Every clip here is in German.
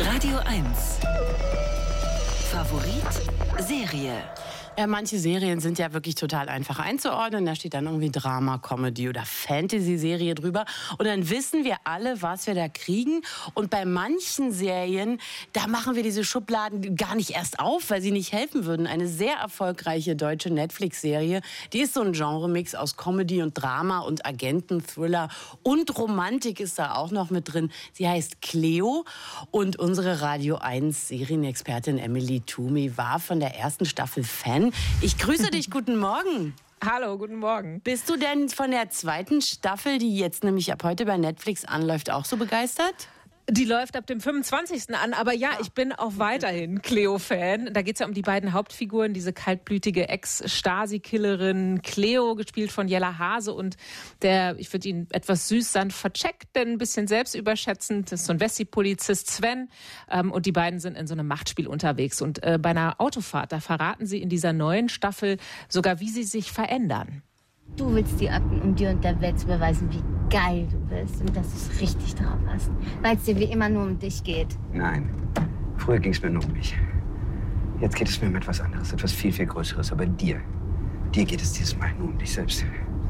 Radio 1. Favorit Serie. Ja, manche Serien sind ja wirklich total einfach einzuordnen. Da steht dann irgendwie Drama, Comedy oder Fantasy-Serie drüber. Und dann wissen wir alle, was wir da kriegen. Und bei manchen Serien, da machen wir diese Schubladen gar nicht erst auf, weil sie nicht helfen würden. Eine sehr erfolgreiche deutsche Netflix-Serie, die ist so ein Genremix aus Comedy und Drama und Agenten-Thriller und Romantik ist da auch noch mit drin. Sie heißt Cleo und unsere Radio 1 Serienexpertin Emily Toomey war von der ersten Staffel Fan. Ich grüße dich, guten Morgen. Hallo, guten Morgen. Bist du denn von der zweiten Staffel, die jetzt nämlich ab heute bei Netflix anläuft, auch so begeistert? Die läuft ab dem 25. an, aber ja, ich bin auch weiterhin Cleo-Fan. Da geht es ja um die beiden Hauptfiguren, diese kaltblütige Ex-Stasi-Killerin Cleo, gespielt von Jella Hase und ich würde ihn etwas süß sanft vercheckt, denn ein bisschen selbstüberschätzend, das ist so ein Wessi-Polizist Sven und die beiden sind in so einem Machtspiel unterwegs und bei einer Autofahrt, da verraten sie in dieser neuen Staffel sogar, wie sie sich verändern. Du willst die Akten, um dir und der Welt zu beweisen, wie geil du bist und dass du es richtig drauf hast. Weil es dir wie immer nur um dich geht. Nein, früher ging es mir nur um mich. Jetzt geht es mir um etwas anderes, etwas viel, viel Größeres. Aber dir geht es dieses Mal nur um dich selbst.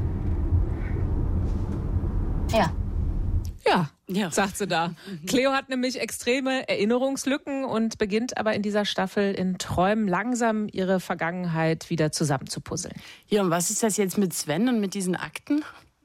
Ja, sagt sie da. Cleo hat nämlich extreme Erinnerungslücken und beginnt aber in dieser Staffel in Träumen langsam ihre Vergangenheit wieder zusammenzupuzzeln. Ja, und was ist das jetzt mit Sven und mit diesen Akten?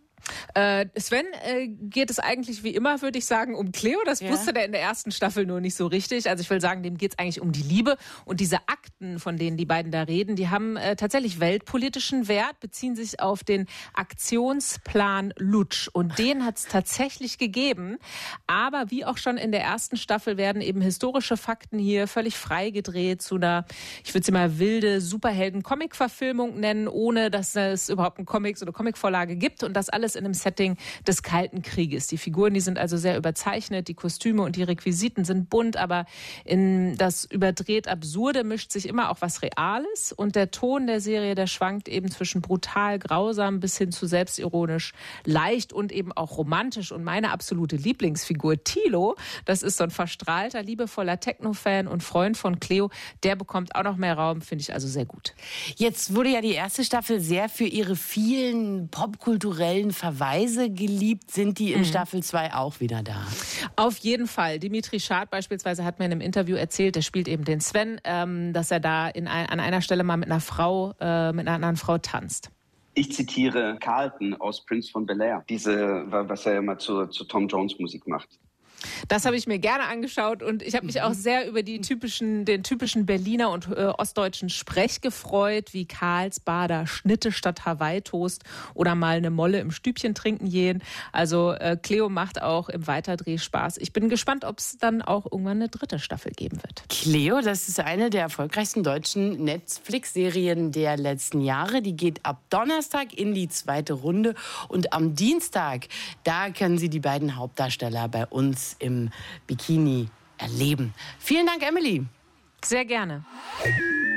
Sven geht es eigentlich wie immer, würde ich sagen, um Cleo. Das wusste der in der ersten Staffel nur nicht so richtig. Also ich will sagen, dem geht es eigentlich um die Liebe. Und diese Akten, von denen die beiden da reden, die haben tatsächlich weltpolitischen Wert, beziehen sich auf den Aktionsplan Lutsch. Und den hat es tatsächlich gegeben. Aber wie auch schon in der ersten Staffel werden eben historische Fakten hier völlig frei gedreht zu einer, ich würde sie mal wilde Superhelden-Comic-Verfilmung nennen, ohne dass es überhaupt einen Comics- oder Comicvorlage gibt. Und das alles in einem Setting des Kalten Krieges. Die Figuren, die sind also sehr überzeichnet, die Kostüme und die Requisiten sind bunt, aber in das überdreht Absurde mischt sich immer auch was Reales und der Ton der Serie, der schwankt eben zwischen brutal, grausam bis hin zu selbstironisch, leicht und eben auch romantisch. Und meine absolute Lieblingsfigur, Thilo, das ist so ein verstrahlter, liebevoller Techno-Fan und Freund von Cleo, der bekommt auch noch mehr Raum, finde ich also sehr gut. Jetzt wurde ja die erste Staffel sehr für ihre vielen popkulturellen Verweise geliebt. Sind die in Staffel 2 auch wieder da? Auf jeden Fall. Dimitri Schad beispielsweise hat mir in einem Interview erzählt, der spielt eben den Sven, dass er da an einer Stelle mal mit einer anderen Frau tanzt. Ich zitiere Carlton aus Prince von Bel-Air. Was er immer zu Tom Jones Musik macht. Das habe ich mir gerne angeschaut und ich habe mich auch sehr über den typischen Berliner und ostdeutschen Sprech gefreut, wie Karlsbader Schnitte statt Hawaii-Toast oder mal eine Molle im Stübchen trinken gehen. Also Cleo macht auch im Weiterdreh Spaß. Ich bin gespannt, ob es dann auch irgendwann eine dritte Staffel geben wird. Cleo, das ist eine der erfolgreichsten deutschen Netflix-Serien der letzten Jahre. Die geht ab Donnerstag in die zweite Runde und am Dienstag, da können Sie die beiden Hauptdarsteller bei uns im Bikini erleben. Vielen Dank, Emily. Sehr gerne.